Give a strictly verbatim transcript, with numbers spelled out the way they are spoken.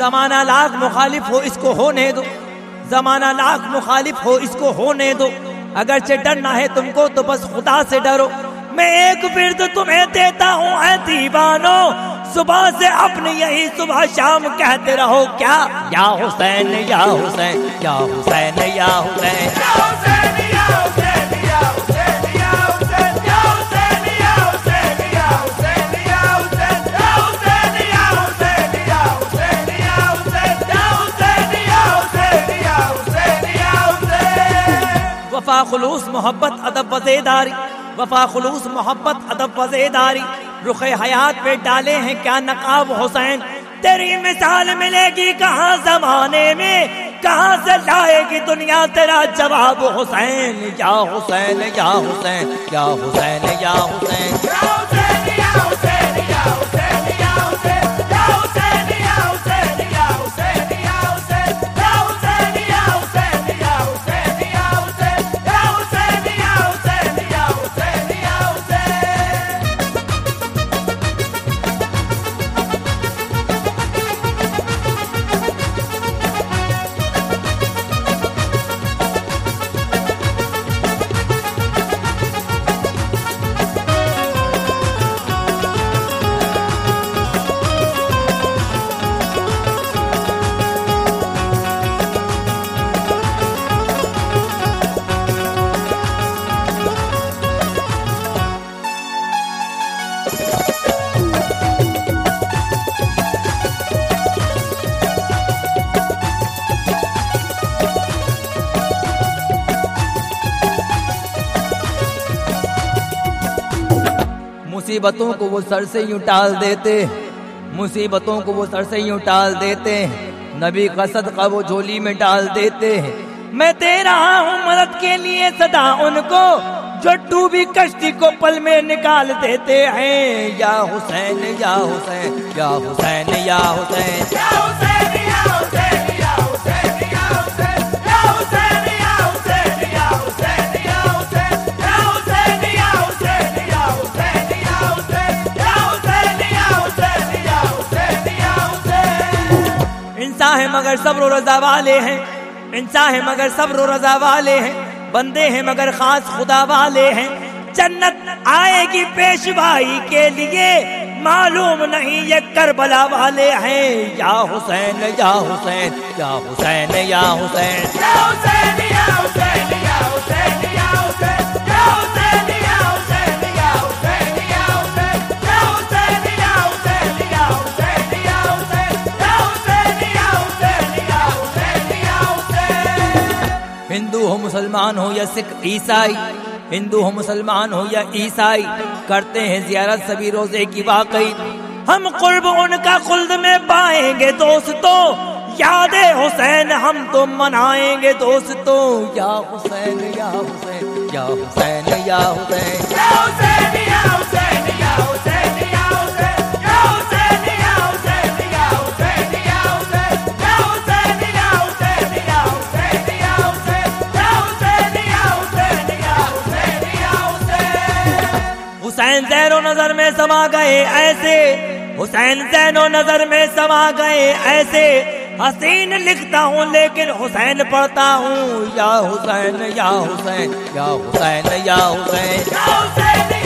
जमाना लाख मुखालिफ हो इसको होने दो, जमाना लाख मुखालिफ हो इसको होने दो। अगरचे डरना है तुमको तो बस खुदा से डरो। मैं एक बिर्द तुम्हें देता हूँ ऐ दीवानो, सुबह से अपनी यही सुबह शाम कहते रहो क्या, या हुसैन या हुसैन या हुसैन या हुसैन। वफा खुलूस मोहब्बत अदब वज़ेदारी, वफा खुलूस मोहब्बत अदब वज़ेदारी, रुखे हयात पे डाले हैं क्या नकाब हुसैन। तेरी मिसाल मिलेगी कहाँ ज़माने में, कहाँ से लाएगी दुनिया तेरा जवाब हुसैन। या हुसैन या हुसैन या हुसैन या हुसैन। मुसीबतों को वो सर से यूं टाल देते, मुसीबतों को वो सर से यूं टाल देते, नबी का सदका वो झोली में डाल देते। मैं दे रहा हूँ मदद के लिए सदा उनको जो डूबी कश्ती को पल में निकाल देते हैं। या हुसैन या हुसैन या हुसैन या हुसैन। इंसान है मगर सब्र और रज़ा वाले हैं, इंसान है मगर सब्र और रज़ा वाले हैं, बंदे हैं मगर खास खुदा वाले हैं। जन्नत आएगी पेशवाई के लिए मालूम नहीं ये करबला वाले हैं। या हुसैन या हुसैन या हुसैन या हुसैन। हिंदू हो मुसलमान हो या सिख ईसाई, हिंदू हो मुसलमान हो या ईसाई, करते हैं जियारत सभी रोजे की वाकई। हम कुर्ब उनका खुल्द में पाएंगे दोस्तों, यादे हुसैन हम तो मनाएंगे दोस्तों। या हुसैन या हुसैन या हुसैन या हुसैन। हुसैन ज़ैनो नजर में समा गए ऐसे, हुसैन ज़ैनो नजर में समा गए ऐसे, हसीन लिखता हूँ लेकिन हुसैन पढ़ता हूँ। या हुसैन या हुसैन या हुसैन या हुसैन।